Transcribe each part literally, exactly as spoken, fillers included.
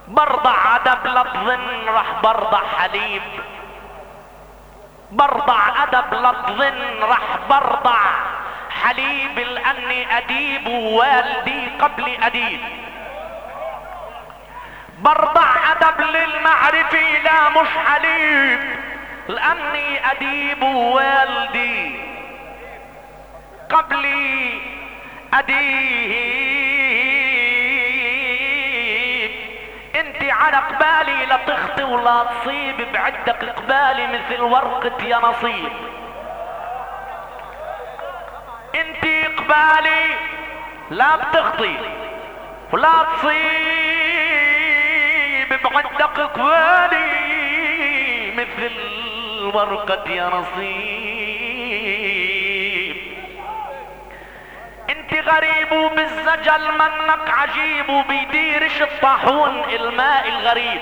برضع ادب لا تظن رح برضع حليب، برضع ادب لا تظن رح برضع حليب، لاني اديب والدي قبل اديب. برضع ادب للمعرفة لا مش حليب، لاني اديب والدي قبلي اديب. انت على قبالي لا تخطي ولا تصيب، بعدك قبالي مثل ورقة يا نصيب. انت قبالي لا بتخطي ولا تصيب، بعدك قبالي مثل ورقة يا نصيب. انت غريب وبالزجل منك عجيب، وبيديرش الطاحون الماء الغريب.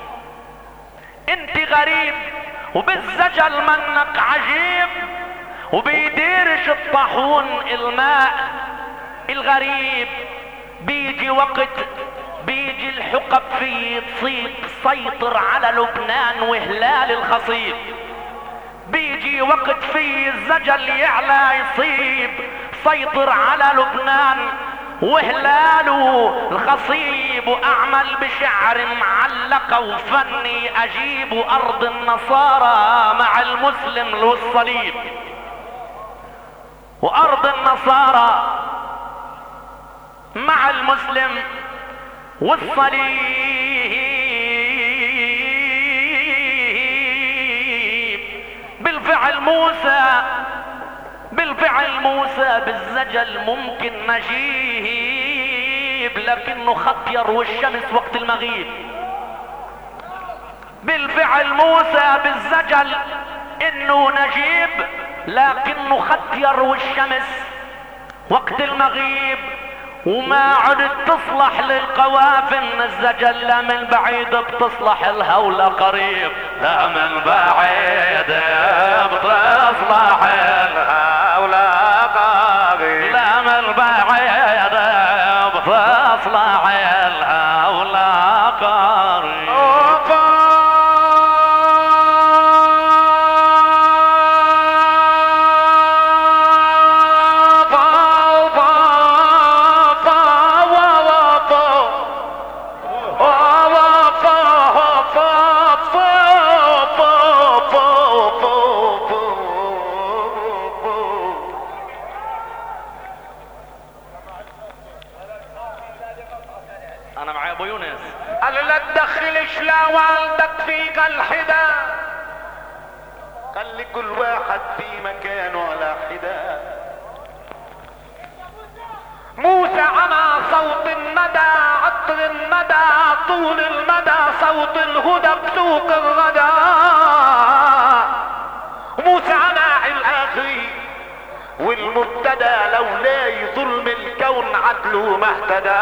انت غريب وبالزجل منك عجيب، وبيديرش الطاحون الماء الغريب. بيجي وقت بيجي الحقب فيه تصيب، سيطر على لبنان وهلال الخصيب. بيجي وقت فيه الزجل يعلى يصيب، سيطر على لبنان وهلاله الخصيب. واعمل بشعر معلقة وفني اجيب ارض النصارى مع المسلم والصليب. وارض النصارى مع المسلم والصليب. بالفعل موسى بالفعل موسى بالزجل ممكن نجيب، لكنه خطير والشمس وقت المغيب. بالفعل موسى بالزجل انه نجيب، لكنه خطير والشمس وقت المغيب. وما عدت تصلح للقوافل الزجل، لا من بعيد بتصلح الهولة قريب، لا من بعيد بتصلح الهولة قريب، لا من بعيد بتصلح الهولة قريب. انا معايا ابو يونس. قال لا تدخلش لا والدك فيك الحدا، خلي كل واحد في مكانه على حدا. موسى عمى صوت الندى، عطر الندى طول المدى، صوت الهدى بسوق الغدا. موسى عمى الاخري والمبتدى، لولاي ظلم الكون عدله ما اهتدى.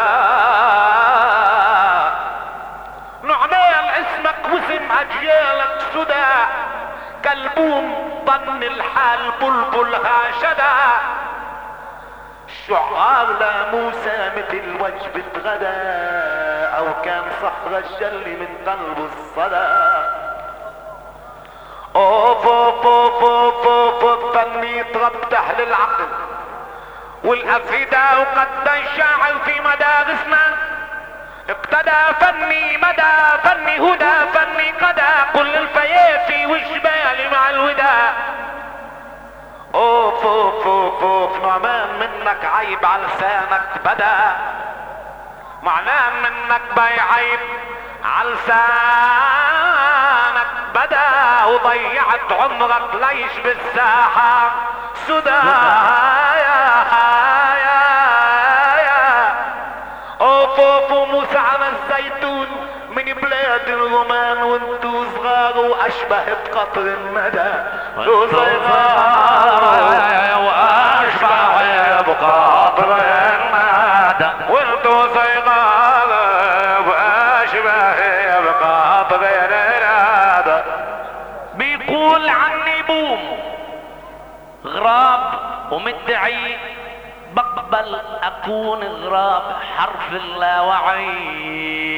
نعمان اسمك واسم اجيالك سدى، كالبوم ضن الحال بلبل هاشدا. الشعار لموسى مثل وجبة غدا، او كان صخر الجل من قلب الصدى. اوف اوف اوف اوف اوف تنميط ربط اهل العقل والافئدة، وقد الشاعر في مدارسنا اقتدى فني مدى، فني هدى فني قدى، كل الفيافي والجبال مع الودى. اوف اوف اوف اوف نعمان منك عيب على لسانك بدا، معناه منك باي عيب على لسانك بدا. وضيعت عمرك ليش بالساحة سدى يا يا يا. اوف اوف موسى على الزيتون من بلاد الرومان، وانتو صغار واشبه بقطر الندى. انتو صغار واشبه بقطر الندى، وانتو صغار واشبه بقطر الندى. بيقول عني بوم غراب ومدعي بقبل اكون غراب، حرف اللاوعي